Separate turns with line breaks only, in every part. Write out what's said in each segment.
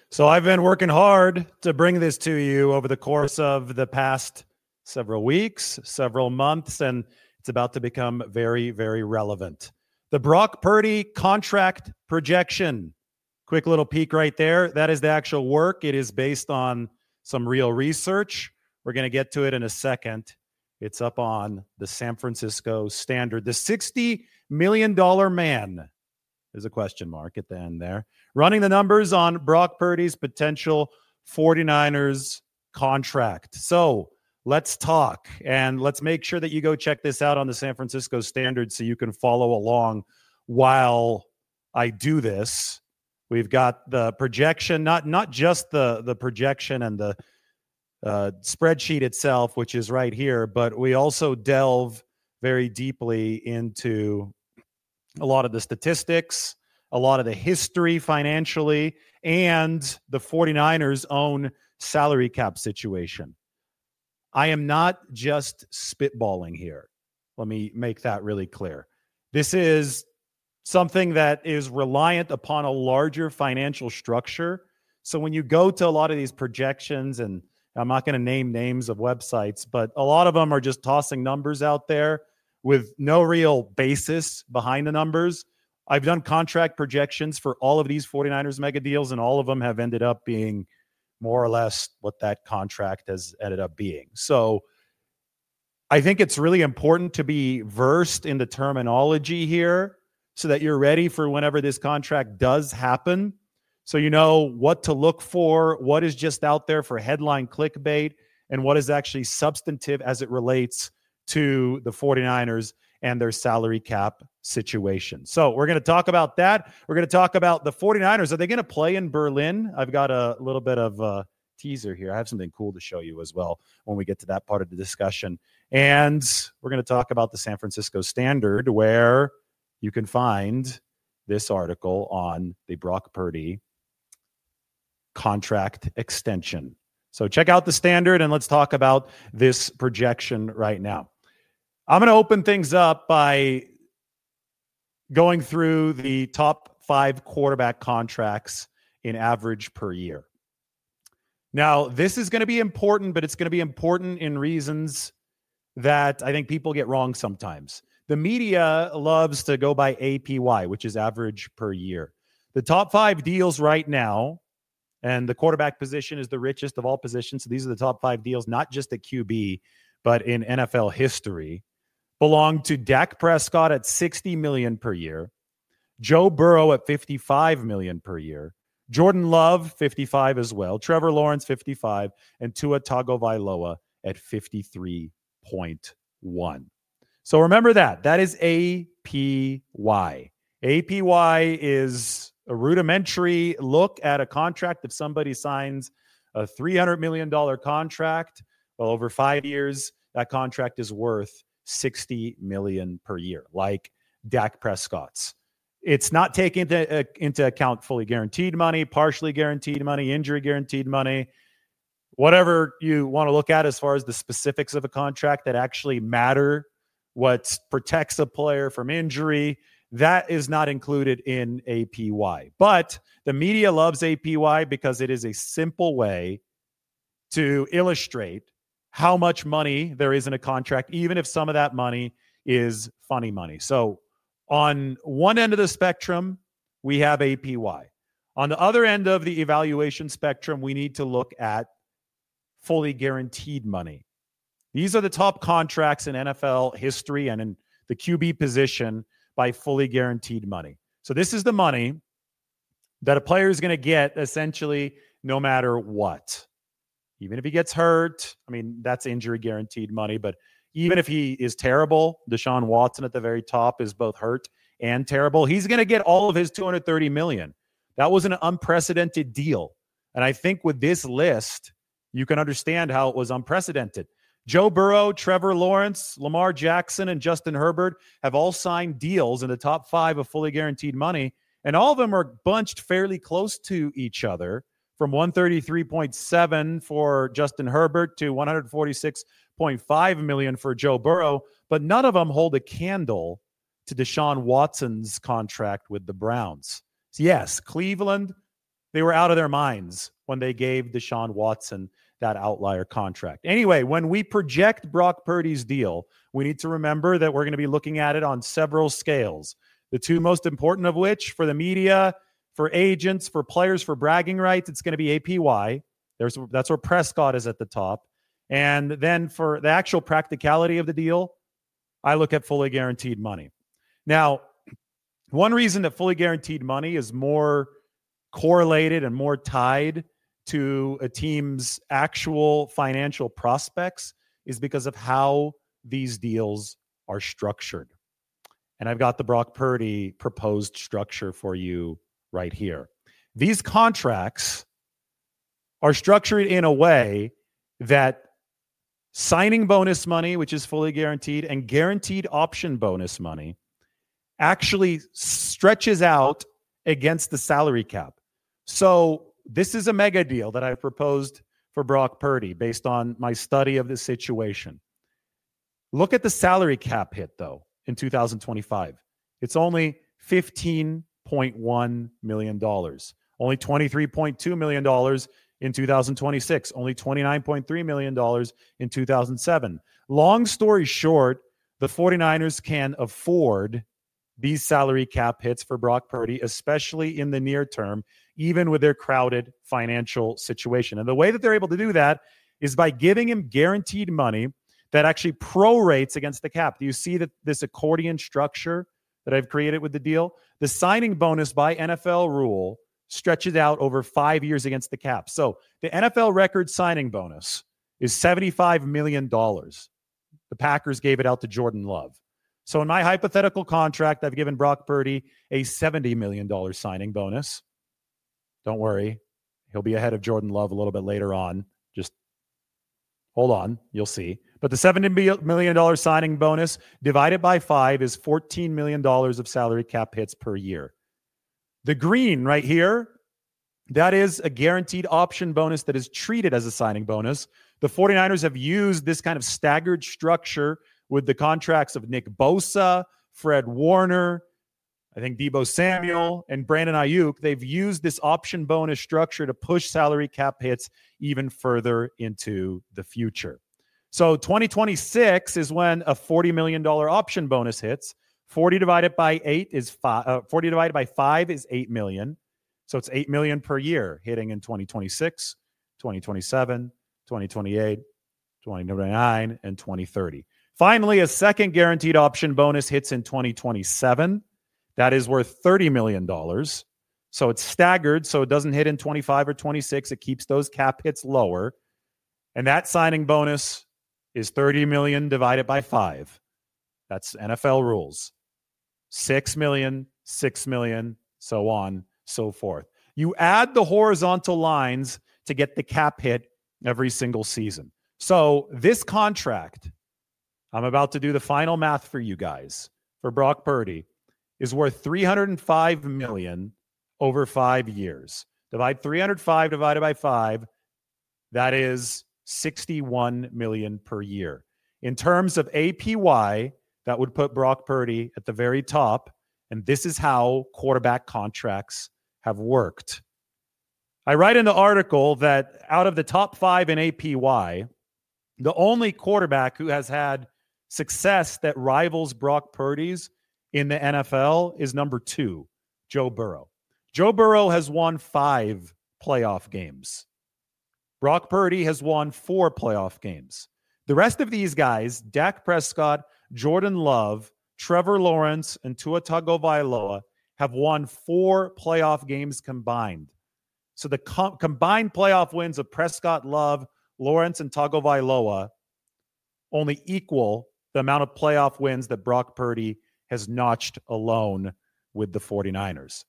So I've been working hard to bring this to you over the course of the past several weeks, several months, and it's about to become very, very relevant. The Brock Purdy contract projection. Quick little peek right there. That is the actual work. It is based on some real research. We're going to get to it in a second. It's up on the San Francisco Standard. The $60 million man. There's a question mark at the end there. Running the numbers on Brock Purdy's potential 49ers contract. So let's talk, and let's make sure that you go check this out on the San Francisco Standard so you can follow along while I do this. We've got the projection, not just the projection and the spreadsheet itself, which is right here, but we also delve very deeply into a lot of the statistics, a lot of the history financially, and the 49ers' own salary cap situation. I am not just spitballing here. Let me make that really clear. This is something that is reliant upon a larger financial structure. So when you go to a lot of these projections, and I'm not going to name names of websites, but a lot of them are just tossing numbers out there with no real basis behind the numbers. I've done contract projections for all of these 49ers mega deals, and all of them have ended up being more or less what that contract has ended up being. So I think it's really important to be versed in the terminology here so that you're ready for whenever this contract does happen. So you know what to look for, what is just out there for headline clickbait, and what is actually substantive as it relates to the 49ers and their salary cap situation. So we're going to talk about that. We're going to talk about the 49ers. Are they going to play in Berlin? I've got a little bit of a teaser here. I have something cool to show you as well when we get to that part of the discussion. And we're going to talk about the San Francisco Standard, where you can find this article on the Brock Purdy contract extension. So check out the Standard and let's talk about this projection right now. I'm going to open things up by going through the top 5 quarterback contracts in average per year. Now, this is going to be important, but it's going to be important in reasons that I think people get wrong sometimes. The media loves to go by APY, which is average per year. The top 5 deals right now, and the quarterback position is the richest of all positions. So these are the top 5 deals, not just at QB, but in NFL history. Belong to Dak Prescott at $60 million per year, Joe Burrow at $55 million per year, Jordan Love, $55 as well, Trevor Lawrence, $55, and Tua Tagovailoa at $53.1. So remember that. That is APY. APY is a rudimentary look at a contract. If somebody signs a $300 million contract, well, over 5 years, that contract is worth $60 million per year, like Dak Prescott's. It's not taking into account fully guaranteed money, partially guaranteed money, injury guaranteed money, whatever you want to look at as far as the specifics of a contract that actually matter, what protects a player from injury. That is not included in APY. But the media loves APY because it is a simple way to illustrate how much money there is in a contract, even if some of that money is funny money. So on one end of the spectrum, we have APY. On the other end of the evaluation spectrum, we need to look at fully guaranteed money. These are the top contracts in NFL history and in the QB position by fully guaranteed money. So this is the money that a player is going to get essentially no matter what. Even if he gets hurt, I mean, that's injury guaranteed money. But even if he is terrible, Deshaun Watson at the very top is both hurt and terrible. He's going to get all of his $230 million. That was an unprecedented deal. And I think with this list, you can understand how it was unprecedented. Joe Burrow, Trevor Lawrence, Lamar Jackson, and Justin Herbert have all signed deals in the top 5 of fully guaranteed money. And all of them are bunched fairly close to each other, from 133.7 for Justin Herbert to 146.5 million for Joe Burrow, but none of them hold a candle to Deshaun Watson's contract with the Browns. So yes, Cleveland They were out of their minds when they gave Deshaun Watson that outlier contract. Anyway, when we project Brock Purdy's deal, we need to remember that we're going to be looking at it on several scales. The two most important of which, for the media, for agents, for players, for bragging rights, it's going to be APY. That's where Prescott is at the top. And then for the actual practicality of the deal, I look at fully guaranteed money. Now, one reason that fully guaranteed money is more correlated and more tied to a team's actual financial prospects is because of how these deals are structured. And I've got the Brock Purdy proposed structure for you right here. These contracts are structured in a way that signing bonus money, which is fully guaranteed, and guaranteed option bonus money actually stretches out against the salary cap. So this is a mega deal that I proposed for Brock Purdy based on my study of the situation. Look at the salary cap hit, though, in 2025. It's only $15.1 million. Only $23.2 million in 2026. Only $29.3 million in 2007. Long story short, the 49ers can afford these salary cap hits for Brock Purdy, especially in the near term, even with their crowded financial situation. And the way that they're able to do that is by giving him guaranteed money that actually prorates against the cap. Do you see that this accordion structure that I've created with the deal? The signing bonus by NFL rule stretches out over 5 years against the cap. So the NFL record signing bonus is $75 million. The Packers gave it out to Jordan Love. So in my hypothetical contract, I've given Brock Purdy a $70 million signing bonus. Don't worry. He'll be ahead of Jordan Love a little bit later on. Just hold on. You'll see. But the $70 million signing bonus divided by 5 is $14 million of salary cap hits per year. The green right here, that is a guaranteed option bonus that is treated as a signing bonus. The 49ers have used this kind of staggered structure with the contracts of Nick Bosa, Fred Warner, I think Deebo Samuel, and Brandon Ayuk. They've used this option bonus structure to push salary cap hits even further into the future. So 2026 is when a $40 million option bonus hits. 40 divided by 8 is 40 divided by 5 is 8 million. So it's 8 million per year hitting in 2026, 2027, 2028, 2029, and 2030. Finally, a second guaranteed option bonus hits in 2027. That is worth $30 million. So it's staggered, so it doesn't hit in 25 or 26. It keeps those cap hits lower. And that signing bonus is 30 million divided by 5. That's NFL rules. 6 million, 6 million, so on, so forth. You add the horizontal lines to get the cap hit every single season. So this contract, I'm about to do the final math for you guys, for Brock Purdy, is worth $305 million over 5 years. Divide 305 divided by 5, that is $61 million per year. In terms of APY, that would put Brock Purdy at the very top, and this is how quarterback contracts have worked. I write in the article that out of the top 5 in APY, the only quarterback who has had success that rivals Brock Purdy's in the NFL is number 2, Joe Burrow. Joe Burrow has won 5 playoff games. Brock Purdy has won 4 playoff games. The rest of these guys, Dak Prescott, Jordan Love, Trevor Lawrence, and Tua Tagovailoa, have won 4 playoff games combined. So the combined playoff wins of Prescott, Love, Lawrence, and Tagovailoa only equal the amount of playoff wins that Brock Purdy has notched alone with the 49ers.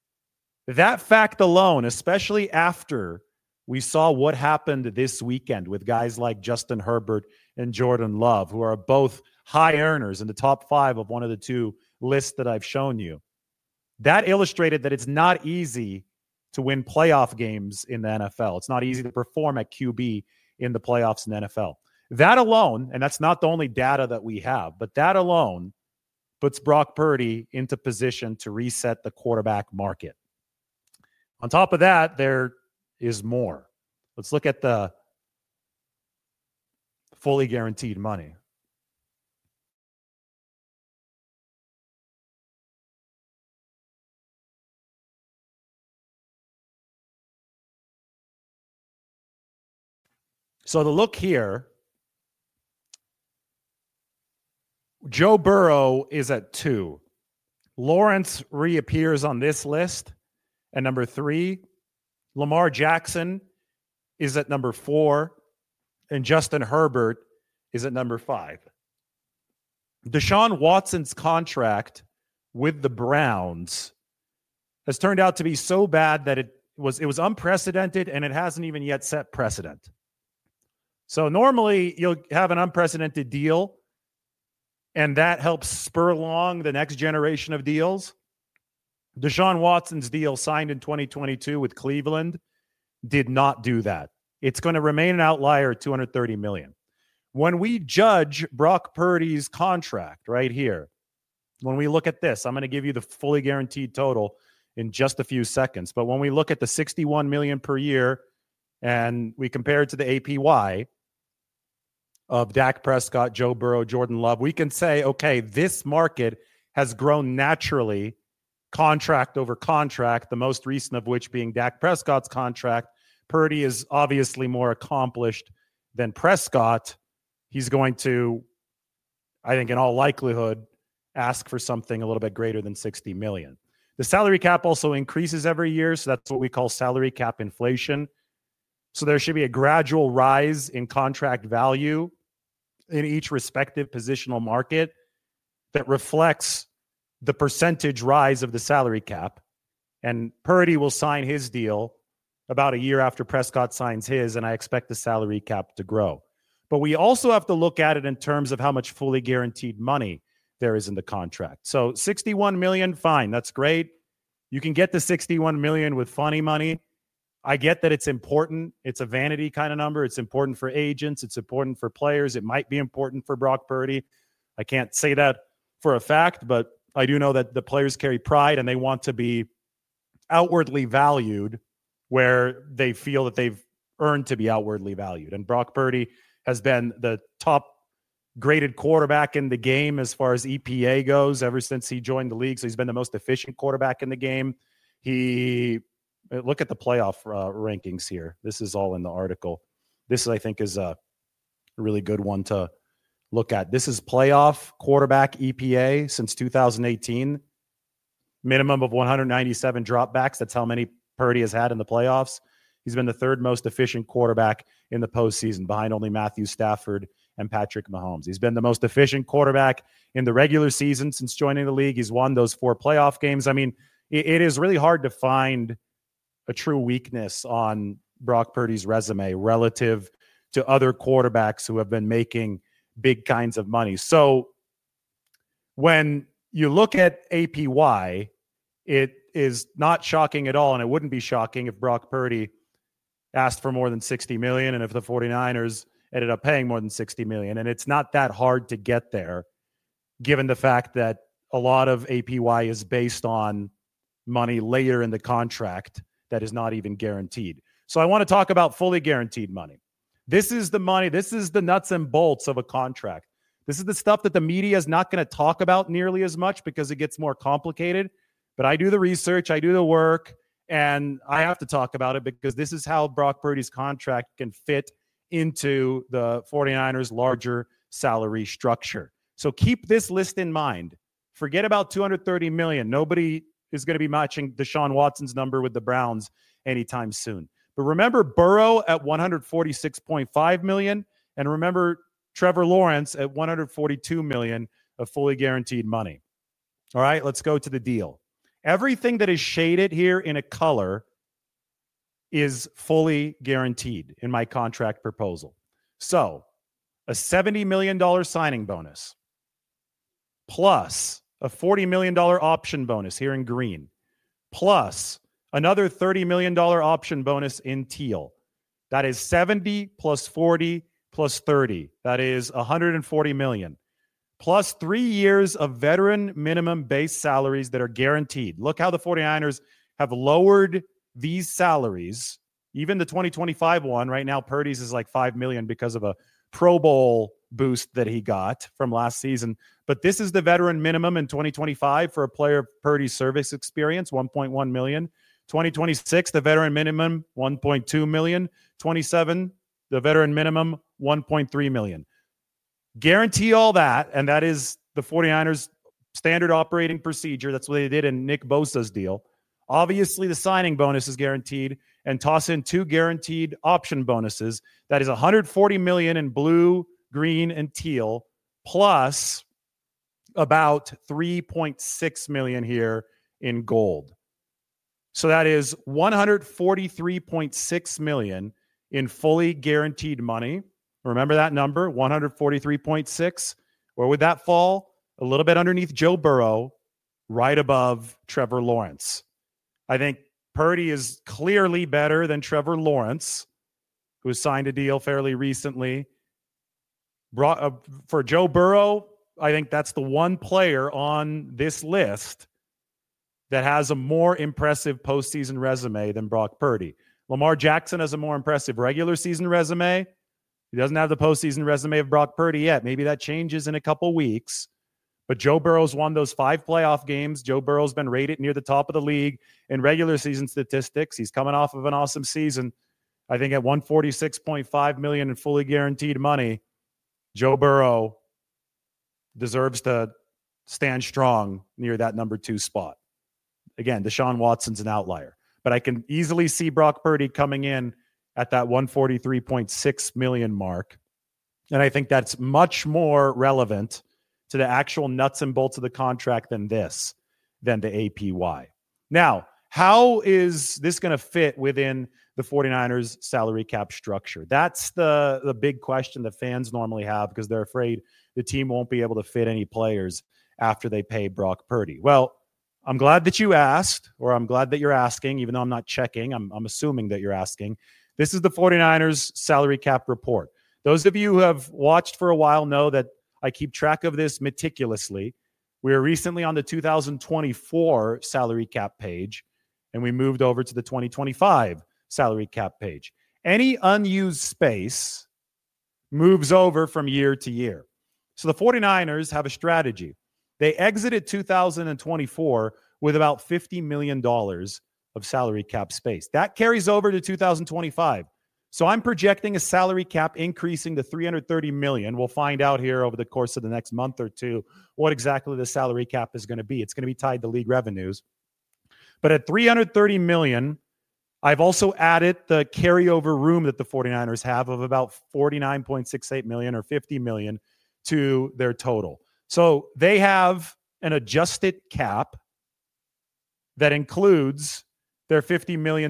That fact alone, especially after we saw what happened this weekend with guys like Justin Herbert and Jordan Love, who are both high earners in the top 5 of one of the 2 lists that I've shown you. That illustrated that it's not easy to win playoff games in the NFL. It's not easy to perform at QB in the playoffs in the NFL. That alone, and that's not the only data that we have, but that alone puts Brock Purdy into position to reset the quarterback market. On top of that, there is more. Let's look at the fully guaranteed money. So the look here, Joe Burrow is at 2. Lawrence reappears on this list at number 3. Lamar Jackson is at number 4. And Justin Herbert is at number 5. Deshaun Watson's contract with the Browns has turned out to be so bad that it was unprecedented, and it hasn't even yet set precedent. So normally you'll have an unprecedented deal, and that helps spur along the next generation of deals. Deshaun Watson's deal signed in 2022 with Cleveland did not do that. It's going to remain an outlier at $230 million. When we judge Brock Purdy's contract right here, when we look at this, I'm going to give you the fully guaranteed total in just a few seconds. But when we look at the $61 million per year and we compare it to the APY of Dak Prescott, Joe Burrow, Jordan Love, we can say, okay, this market has grown naturally, contract over contract, the most recent of which being Dak Prescott's contract. Purdy is obviously more accomplished than Prescott. He's going to, I think in all likelihood, ask for something a little bit greater than $60 million. The salary cap also increases every year, so that's what we call salary cap inflation. So there should be a gradual rise in contract value in each respective positional market that reflects the percentage rise of the salary cap. And Purdy will sign his deal about a year after Prescott signs his, and I expect the salary cap to grow. But we also have to look at it in terms of how much fully guaranteed money there is in the contract. So $61 million, fine, that's great. You can get the $61 million with funny money. I get that it's important. It's a vanity kind of number. It's important for agents. It's important for players. It might be important for Brock Purdy. I can't say that for a fact, but I do know that the players carry pride and they want to be outwardly valued where they feel that they've earned to be outwardly valued. And Brock Purdy has been the top graded quarterback in the game as far as EPA goes ever since he joined the league. So he's been the most efficient quarterback in the game. Look at the playoff rankings here. This is all in the article. This, I think, is a really good one to look at. This is playoff quarterback EPA since 2018. Minimum of 197 dropbacks. That's how many Purdy has had in the playoffs. He's been the third most efficient quarterback in the postseason, behind only Matthew Stafford and Patrick Mahomes. He's been the most efficient quarterback in the regular season since joining the league. He's won those 4 playoff games. I mean, it is really hard to find a true weakness on Brock Purdy's resume relative to other quarterbacks who have been making big kinds of money. So when you look at APY, it is not shocking at all, and it wouldn't be shocking if Brock Purdy asked for more than $60 million and if the 49ers ended up paying more than $60 million. And it's not that hard to get there, given the fact that a lot of APY is based on money later in the contract that is not even guaranteed. So I want to talk about fully guaranteed money. This is the money. This is the nuts and bolts of a contract. This is the stuff that the media is not going to talk about nearly as much because it gets more complicated. But I do the research, I do the work, and I have to talk about it because this is how Brock Purdy's contract can fit into the 49ers' larger salary structure. So keep this list in mind. Forget about $230 million. Nobody is going to be matching Deshaun Watson's number with the Browns anytime soon. But remember Burrow at $146.5 million, and remember Trevor Lawrence at $142 million of fully guaranteed money. All right, let's go to the deal. Everything that is shaded here in a color is fully guaranteed in my contract proposal. So a $70 million signing bonus plus a $40 million option bonus here in green, plus another $30 million option bonus in teal. That is 70 plus 40 plus 30. That is $140 million. Plus 3 years of veteran minimum base salaries that are guaranteed. Look how the 49ers have lowered these salaries, even the 2025 one, right now Purdy's is like $5 million because of a Pro Bowl boost that he got from last season. But this is the veteran minimum in 2025 for a player of Purdy's service experience, $1.1 million. 2026, the veteran minimum, $1.2 million. 27, the veteran minimum, $1.3 million. Guarantee all that, and that is the 49ers' standard operating procedure. That's what they did in Nick Bosa's deal. Obviously, the signing bonus is guaranteed, and toss in 2 guaranteed option bonuses. That is $140 million in blue, green, and teal, plus about $3.6 million here in gold. So that is $143.6 million in fully guaranteed money. Remember that number, 143.6. Where would that fall? A little bit underneath Joe Burrow, right above Trevor Lawrence. I think Purdy is clearly better than Trevor Lawrence, who signed a deal fairly recently. For Joe Burrow, I think that's the one player on this list that has a more impressive postseason resume than Brock Purdy. Lamar Jackson has a more impressive regular season resume. He doesn't have the postseason resume of Brock Purdy yet. Maybe that changes in a couple weeks. But Joe Burrow's won those 5 playoff games. Joe Burrow's been rated near the top of the league in regular season statistics. He's coming off of an awesome season. I think at $146.5 million in fully guaranteed money, Joe Burrow deserves to stand strong near that number 2 spot. Again, Deshaun Watson's an outlier. But I can easily see Brock Purdy coming in at that $143.6 million mark. And I think that's much more relevant to the actual nuts and bolts of the contract than the APY. Now, how is this going to fit within the 49ers salary cap structure? That's the big question that fans normally have because they're afraid the team won't be able to fit any players after they pay Brock Purdy. Well, I'm glad that you asked, or I'm glad that you're asking, even though I'm not checking. I'm assuming that you're asking. This is the 49ers salary cap report. Those of you who have watched for a while know that I keep track of this meticulously. We were recently on the 2024 salary cap page, and we moved over to the 2025 salary cap page. Any unused space moves over from year to year. So the 49ers have a strategy. They exited 2024 with about $50 million of salary cap space. That carries over to 2025. So I'm projecting a salary cap increasing to $330 million. We'll find out here over the course of the next month or two what exactly the salary cap is going to be. It's going to be tied to league revenues. But at $330 million, I've also added the carryover room that the 49ers have of about $49.68 million or $50 million to their total. So they have an adjusted cap that includes their $50 million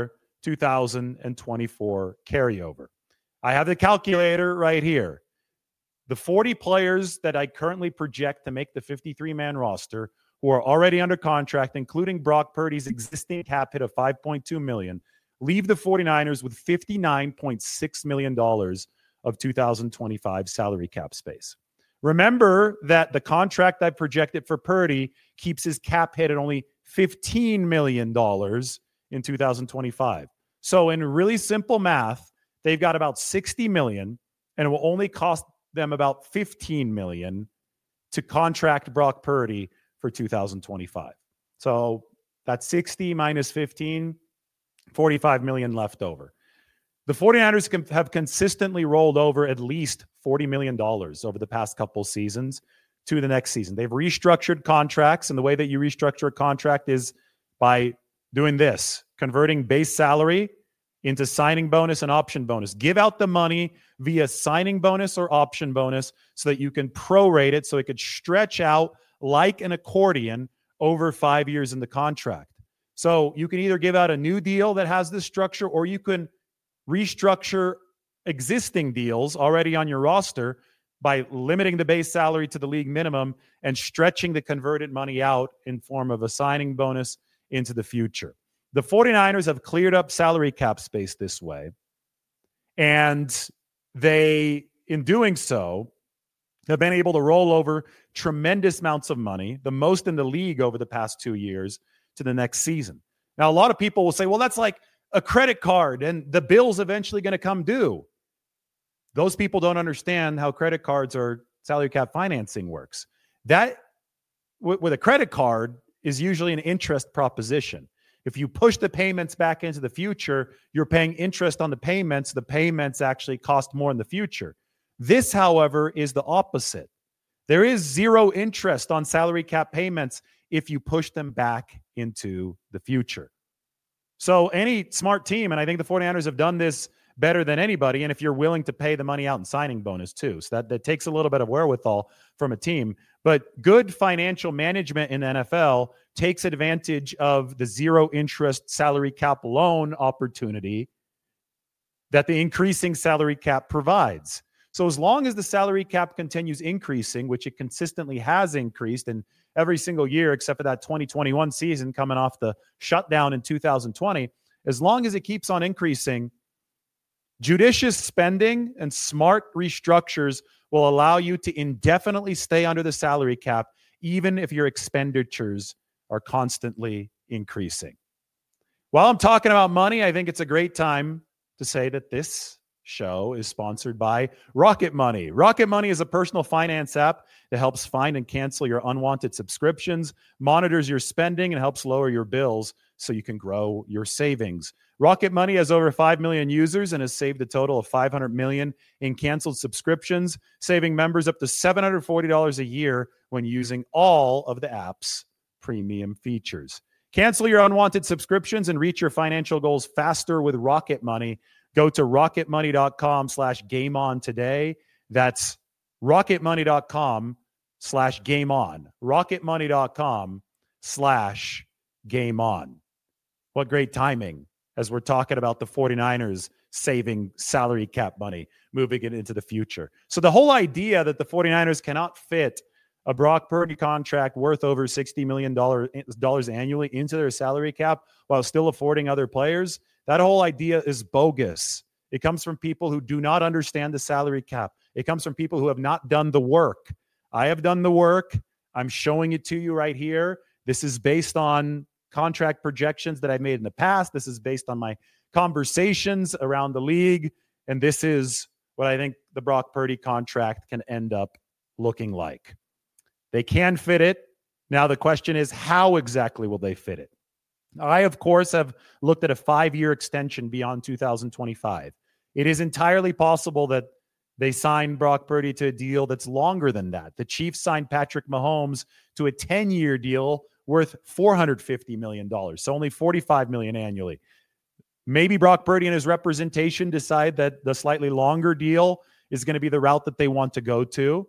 2024 carryover. I have the calculator right here. The 40 players that I currently project to make the 53-man roster who are already under contract, including Brock Purdy's existing cap hit of $5.2 million, leave the 49ers with $59.6 million of 2025 salary cap space. Remember that the contract I projected for Purdy keeps his cap hit at only $15 million in 2025. So in really simple math, they've got about $60 million, and it will only cost them about $15 million to contract Brock Purdy for 2025. So that's 60 minus 15, $45 million left over. The 49ers have consistently rolled over at least $40 million over the past couple seasons to the next season. They've restructured contracts, and the way that you restructure a contract is by doing this, converting base salary into signing bonus and option bonus. Give out the money via signing bonus or option bonus so that you can prorate it so it could stretch out like an accordion over 5 years in the contract. So you can either give out a new deal that has this structure, or you can restructure existing deals already on your roster by limiting the base salary to the league minimum and stretching the converted money out in form of a signing bonus into the future. The 49ers have cleared up salary cap space this way, and they, in doing so, have been able to roll over tremendous amounts of money, the most in the league over the past 2 years, to the next season. Now, a lot of people will say, well, that's like a credit card and the bill's eventually going to come due. Those people don't understand how credit cards or salary cap financing works. That, with a credit card, is usually an interest proposition. If you push the payments back into the future, you're paying interest on the payments. The payments actually cost more in the future. This, however, is the opposite. There is zero interest on salary cap payments if you push them back into the future. So any smart team, and I think the 49ers have done this better than anybody, and if you're willing to pay the money out in signing bonus too. So that takes a little bit of wherewithal from a team. But good financial management in the NFL takes advantage of the zero interest salary cap loan opportunity that the increasing salary cap provides. So as long as the salary cap continues increasing, which it consistently has increased in every single year except for that 2021 season coming off the shutdown in 2020, as long as it keeps on increasing, judicious spending and smart restructures will allow you to indefinitely stay under the salary cap, even if your expenditures are constantly increasing. While I'm talking about money, I think it's a great time to say that this show is sponsored by Rocket Money. Rocket Money is a personal finance app that helps find and cancel your unwanted subscriptions, monitors your spending, and helps lower your bills so you can grow your savings. Rocket Money has over 5 million users and has saved a total of $500 million in canceled subscriptions, saving members up to $740 a year when using all of the app's premium features. Cancel your unwanted subscriptions and reach your financial goals faster with Rocket Money. Go to rocketmoney.com/gameon today. That's rocketmoney.com/gameon. rocketmoney.com/gameon. What great timing as we're talking about the 49ers saving salary cap money, moving it into the future. So the whole idea that the 49ers cannot fit a Brock Purdy contract worth over $60 million annually into their salary cap while still affording other players, that whole idea is bogus. It comes from people who do not understand the salary cap. It comes from people who have not done the work. I have done the work. I'm showing it to you right here. This is based on contract projections that I've made in the past. This is based on my conversations around the league. And this is what I think the Brock Purdy contract can end up looking like. They can fit it. Now the question is, how exactly will they fit it? I, of course, have looked at a 5-year extension beyond 2025. It is entirely possible that they signed Brock Purdy to a deal that's longer than that. The Chiefs signed Patrick Mahomes to a 10-year deal worth $450 million, so only $45 million annually. Maybe Brock Purdy and his representation decide that the slightly longer deal is going to be the route that they want to go to.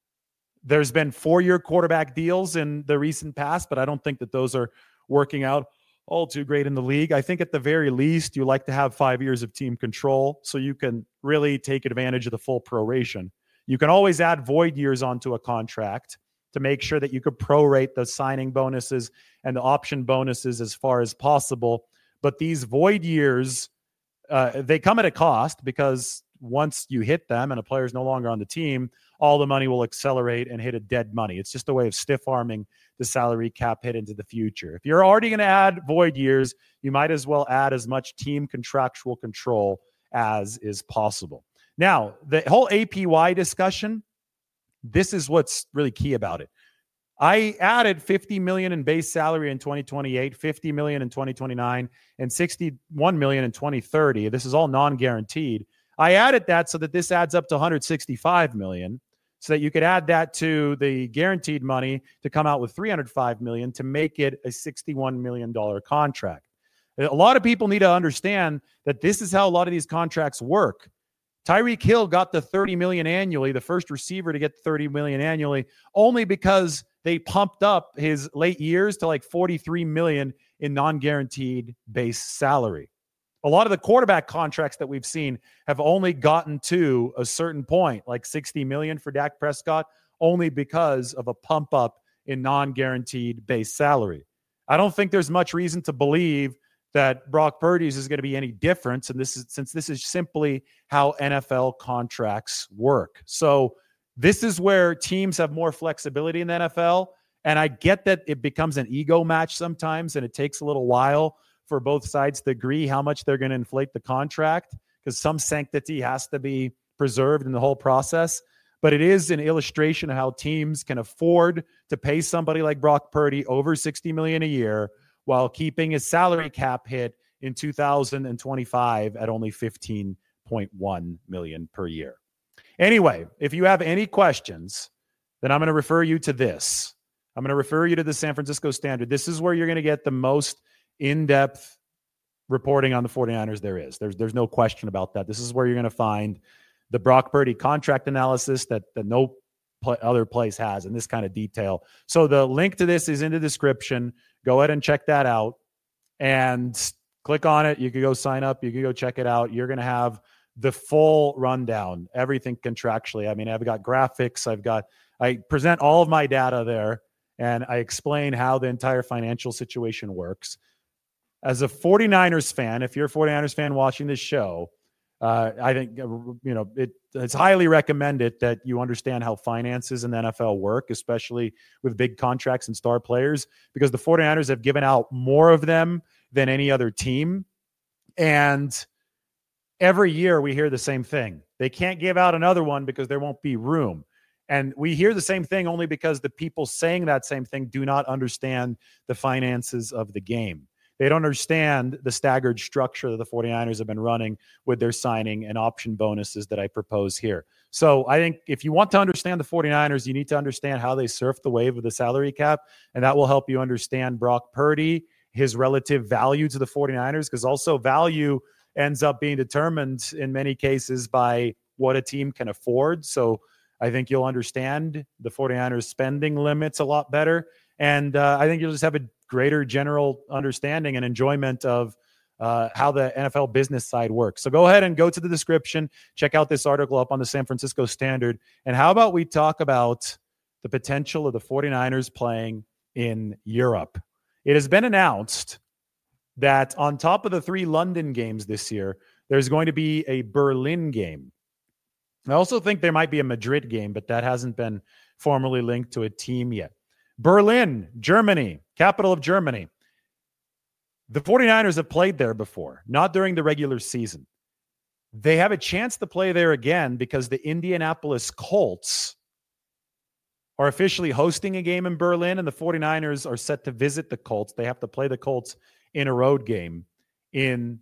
There's been 4-year quarterback deals in the recent past, but I don't think that those are working out all too great in the league. I think at the very least, you like to have 5 years of team control so you can really take advantage of the full proration. You can always add void years onto a contract to make sure that you could prorate the signing bonuses and the option bonuses as far as possible. But these void years, they come at a cost because once you hit them and a player is no longer on the team, all the money will accelerate and hit a dead money. It's just a way of stiff-arming the salary cap hit into the future. If you're already going to add void years, you might as well add as much team contractual control as is possible. Now, the whole APY discussion, this is what's really key about it. I added $50 million in base salary in 2028, $50 million in 2029, and $61 million in 2030. This is all non-guaranteed. I added that so that this adds up to $165 million, so that you could add that to the guaranteed money to come out with $305 million to make it a $61 million contract. A lot of people need to understand that this is how a lot of these contracts work. Tyreek Hill got the $30 million annually, the first receiver to get $30 million annually, only because they pumped up his late years to like $43 million in non-guaranteed base salary. A lot of the quarterback contracts that we've seen have only gotten to a certain point, like $60 million for Dak Prescott, only because of a pump up in non-guaranteed base salary. I don't think there's much reason to believe that Brock Purdy's is going to be any different, and since this is simply how NFL contracts work. So this is where teams have more flexibility in the NFL, and I get that it becomes an ego match sometimes, and it takes a little while for both sides to agree how much they're going to inflate the contract, because some sanctity has to be preserved in the whole process. But it is an illustration of how teams can afford to pay somebody like Brock Purdy over $60 million a year while keeping his salary cap hit in 2025 at only $15.1 million per year. Anyway, if you have any questions, then I'm going to refer you to this. I'm going to refer you to the San Francisco Standard. This is where you're going to get the most in-depth reporting on the 49ers there is. There's no question about that. This is where you're going to find the Brock Purdy contract analysis that no other place has in this kind of detail. So the link to this is in the description. Go ahead and check that out and click on it. You can go sign up. You can go check it out. You're going to have the full rundown, everything contractually. I mean, I've got graphics. I present all of my data there, and I explain how the entire financial situation works. As a 49ers fan, if you're a 49ers fan watching this show, I think it's highly recommended that you understand how finances in the NFL work, especially with big contracts and star players, because the 49ers have given out more of them than any other team. And every year we hear the same thing. They can't give out another one because there won't be room. And we hear the same thing only because the people saying that same thing do not understand the finances of the game. They don't understand the staggered structure that the 49ers have been running with their signing and option bonuses that I propose here. So I think if you want to understand the 49ers, you need to understand how they surf the wave of the salary cap, and that will help you understand Brock Purdy, his relative value to the 49ers, because also value ends up being determined in many cases by what a team can afford. So I think you'll understand the 49ers spending limits a lot better. And I think you'll just have a greater general understanding and enjoyment of how the NFL business side works. So go ahead and go to the description, check out this article up on the San Francisco Standard. And how about we talk about the potential of the 49ers playing in Europe? It has been announced that on top of the 3 London games this year, there's going to be a Berlin game. I also think there might be a Madrid game, but that hasn't been formally linked to a team yet. Berlin, Germany, capital of Germany. The 49ers have played there before, not during the regular season. They have a chance to play there again because the Indianapolis Colts are officially hosting a game in Berlin, and the 49ers are set to visit the Colts. They have to play the Colts in a road game in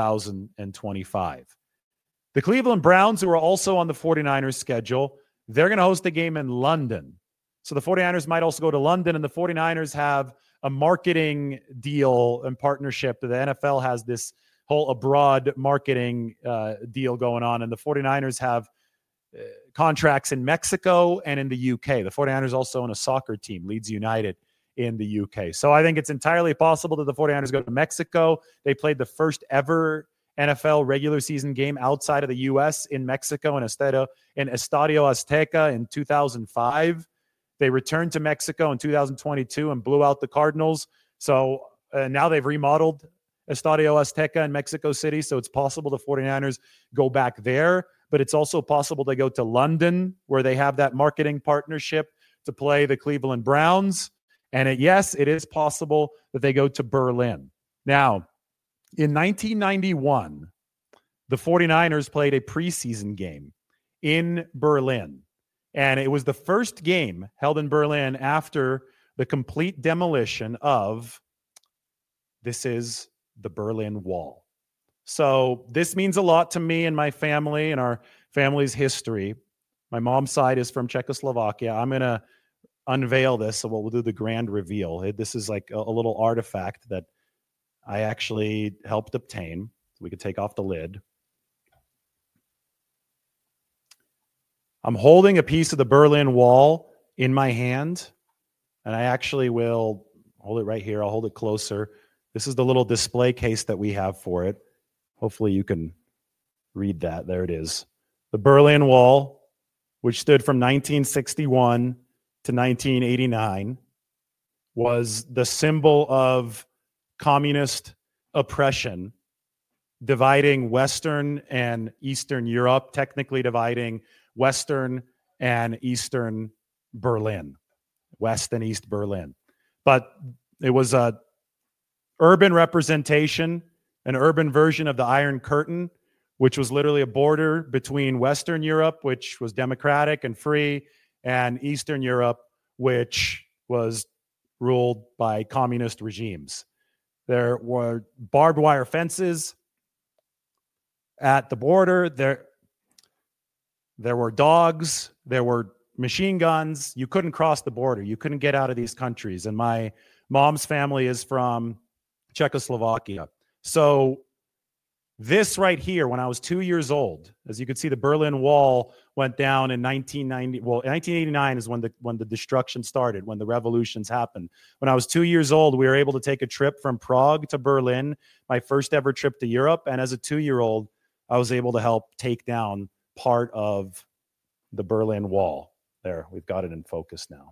2025. The Cleveland Browns, who are also on the 49ers schedule, they're going to host a game in London. So the 49ers might also go to London, and the 49ers have a marketing deal and partnership. The NFL has this whole abroad marketing deal going on, and the 49ers have contracts in Mexico and in the UK. The 49ers also own a soccer team, Leeds United, in the UK. So I think it's entirely possible that the 49ers go to Mexico. They played the first ever NFL regular season game outside of the U.S. in Mexico in Estadio Azteca in 2005. They returned to Mexico in 2022 and blew out the Cardinals. So now they've remodeled Estadio Azteca in Mexico City. So it's possible the 49ers go back there, but it's also possible they go to London, where they have that marketing partnership to play the Cleveland Browns. And yes, it is possible that they go to Berlin. Now, in 1991, the 49ers played a preseason game in Berlin. And it was the first game held in Berlin after the complete demolition of, this is the Berlin Wall. So this means a lot to me and my family and our family's history. My mom's side is from Czechoslovakia. I'm going to unveil this, so we'll do the grand reveal. This is like a little artifact that I actually helped obtain. We could take off the lid. I'm holding a piece of the Berlin Wall in my hand, and I actually will hold it right here. I'll hold it closer. This is the little display case that we have for it. Hopefully you can read that. There it is. The Berlin Wall, which stood from 1961 to 1989, was the symbol of communist oppression, dividing Western and Eastern Europe, technically dividing Western and Eastern Berlin, West and East Berlin. But it was a urban representation, an urban version of the Iron Curtain, which was literally a border between Western Europe, which was democratic and free, and Eastern Europe, which was ruled by communist regimes. There were barbed wire fences at the border. There were dogs. There were machine guns. You couldn't cross the border. You couldn't get out of these countries. And my mom's family is from Czechoslovakia. So this right here, when I was 2 years old, as you could see, the Berlin Wall went down in 1990. Well, 1989 is when the destruction started, when the revolutions happened. When I was 2 years old, we were able to take a trip from Prague to Berlin, my first ever trip to Europe. And as a 2-year-old, I was able to help take down part of the Berlin Wall. There, we've got it in focus now.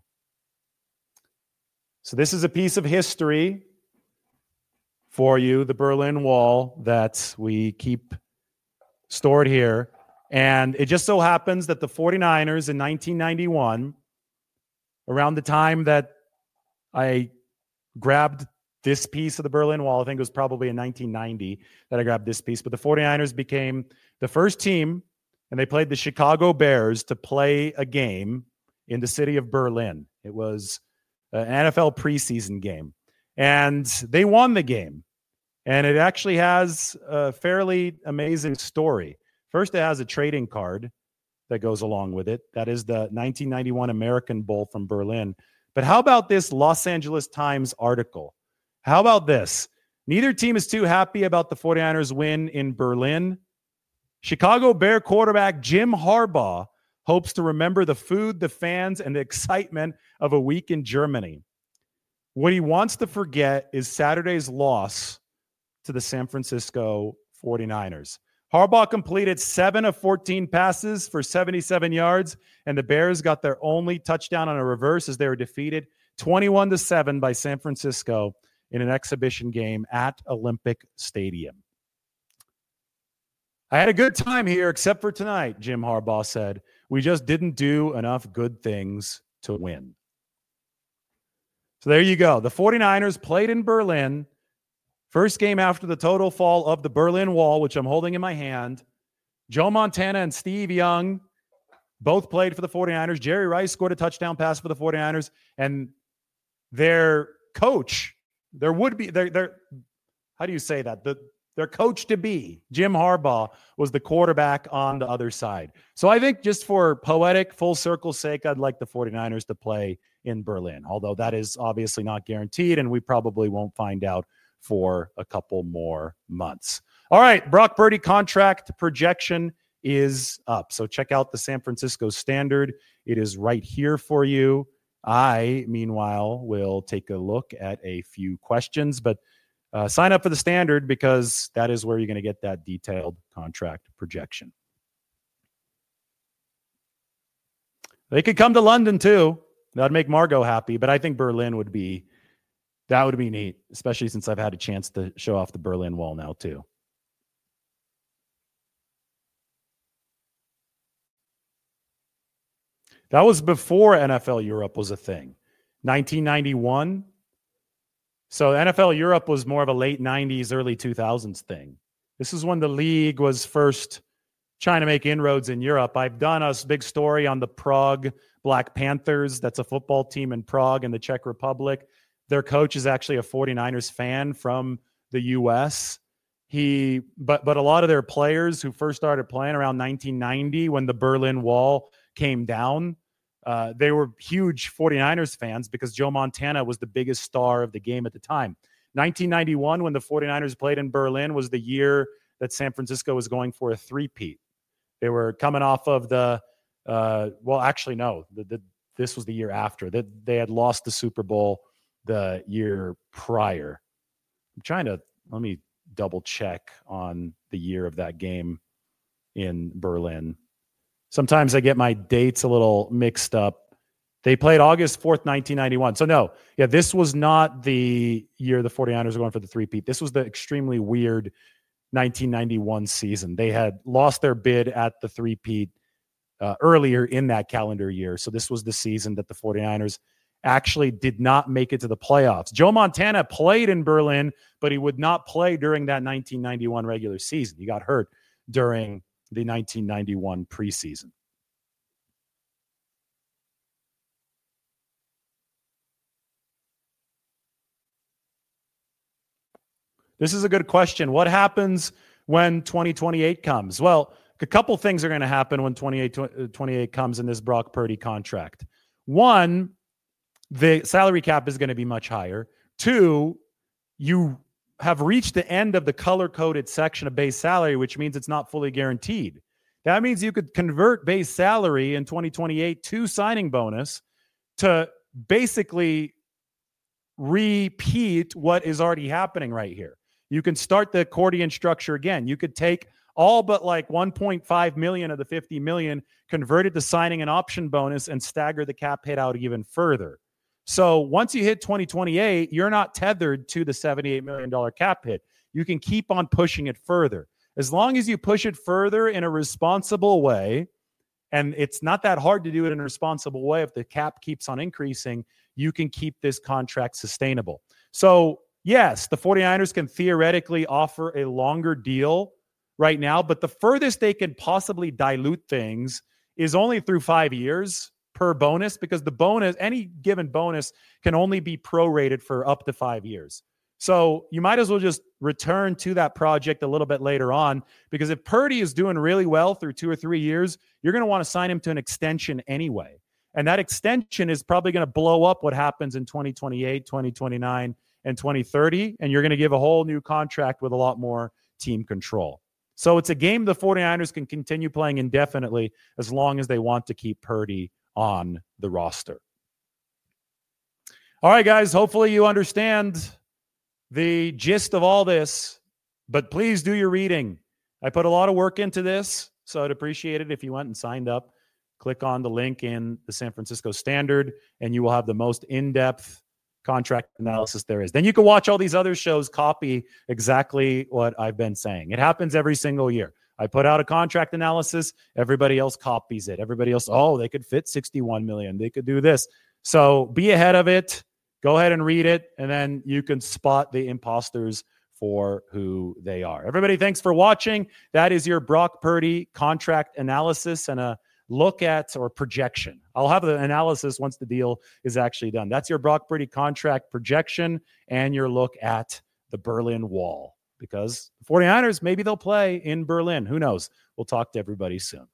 So this is a piece of history for you, the Berlin Wall, that we keep stored here. And it just so happens that the 49ers in 1991, around the time that I grabbed this piece of the Berlin Wall, I think it was probably in 1990 that I grabbed this piece, but the 49ers became the first team, and they played the Chicago Bears to play a game in the city of Berlin. It was an NFL preseason game. And they won the game. And it actually has a fairly amazing story. First, it has a trading card that goes along with it. That is the 1991 American Bowl from Berlin. But how about this Los Angeles Times article? How about this? Neither team is too happy about the 49ers win in Berlin. Chicago Bear quarterback Jim Harbaugh hopes to remember the food, the fans, and the excitement of a week in Germany. What he wants to forget is Saturday's loss to the San Francisco 49ers. Harbaugh completed 7 of 14 passes for 77 yards, and the Bears got their only touchdown on a reverse as they were defeated 21-7 by San Francisco in an exhibition game at Olympic Stadium. I had a good time here, except for tonight, Jim Harbaugh said. We just didn't do enough good things to win. So there you go. The 49ers played in Berlin. First game after the total fall of the Berlin Wall, which I'm holding in my hand. Joe Montana and Steve Young both played for the 49ers. Jerry Rice scored a touchdown pass for the 49ers. And their coach, how do you say that? Their coach-to-be, Jim Harbaugh, was the quarterback on the other side. So I think just for poetic, full circle sake, I'd like the 49ers to play in Berlin, although that is obviously not guaranteed, and we probably won't find out for a couple more months. All right, Brock Purdy contract projection is up. So check out the San Francisco Standard. It is right here for you. I, meanwhile, will take a look at a few questions, but sign up for the Standard because that is where you're going to get that detailed contract projection. They could come to London too. That'd make Margot happy, but I think Berlin would be neat, especially since I've had a chance to show off the Berlin Wall now too. That was before NFL Europe was a thing. 1991. So NFL Europe was more of a late 90s, early 2000s thing. This is when the league was first trying to make inroads in Europe. I've done a big story on the Prague Black Panthers. That's a football team in Prague in the Czech Republic. Their coach is actually a 49ers fan from the U.S. But a lot of their players who first started playing around 1990 when the Berlin Wall came down, they were huge 49ers fans because Joe Montana was the biggest star of the game at the time. 1991, when the 49ers played in Berlin, was the year that San Francisco was going for a three-peat. They were coming off of this was the year after. They had lost the Super Bowl the year prior. Let me double check on the year of that game in Berlin. Sometimes I get my dates a little mixed up. They played August 4th, 1991. So no, this was not the year the 49ers were going for the three-peat. This was the extremely weird 1991 season. They had lost their bid at the three-peat earlier in that calendar year. So this was the season that the 49ers actually did not make it to the playoffs. Joe Montana played in Berlin, but he would not play during that 1991 regular season. He got hurt during the 1991 preseason. This is a good question. What happens when 2028 comes? Well, a couple things are going to happen when 28 comes in this Brock Purdy contract. One, the salary cap is going to be much higher. Two, you have reached the end of the color-coded section of base salary, which means it's not fully guaranteed. That means you could convert base salary in 2028 to signing bonus to basically repeat what is already happening right here. You can start the accordion structure again. You could take all but like 1.5 million of the 50 million, convert it to signing an option bonus, and stagger the cap hit out even further. So once you hit 2028, you're not tethered to the $78 million cap hit. You can keep on pushing it further. As long as you push it further in a responsible way, and it's not that hard to do it in a responsible way, if the cap keeps on increasing, you can keep this contract sustainable. So yes, the 49ers can theoretically offer a longer deal right now, but the furthest they can possibly dilute things is only through 5 years per bonus, because the bonus, any given bonus, can only be prorated for up to 5 years. So you might as well just return to that project a little bit later on, because if Purdy is doing really well through 2 or 3 years, you're going to want to sign him to an extension anyway. And that extension is probably going to blow up what happens in 2028, 2029, and 2030. And you're going to give a whole new contract with a lot more team control. So it's a game the 49ers can continue playing indefinitely as long as they want to keep Purdy on the roster. All right, guys, hopefully you understand the gist of all this, but please do your reading. I put a lot of work into this, so I'd appreciate it if you went and signed up. Click on the link in the San Francisco Standard, and you will have the most in-depth contract analysis there is. Then you can watch all these other shows copy exactly what I've been saying. It happens every single year. I put out a contract analysis. Everybody else copies it. Everybody else, oh, they could fit 61 million. They could do this. So be ahead of it. Go ahead and read it, and then you can spot the imposters for who they are. Everybody, thanks for watching. That is your Brock Purdy contract analysis and a look at, or projection. I'll have the analysis once the deal is actually done. That's your Brock Purdy contract projection and your look at the Berlin Wall, because the 49ers, maybe they'll play in Berlin. Who knows? We'll talk to everybody soon.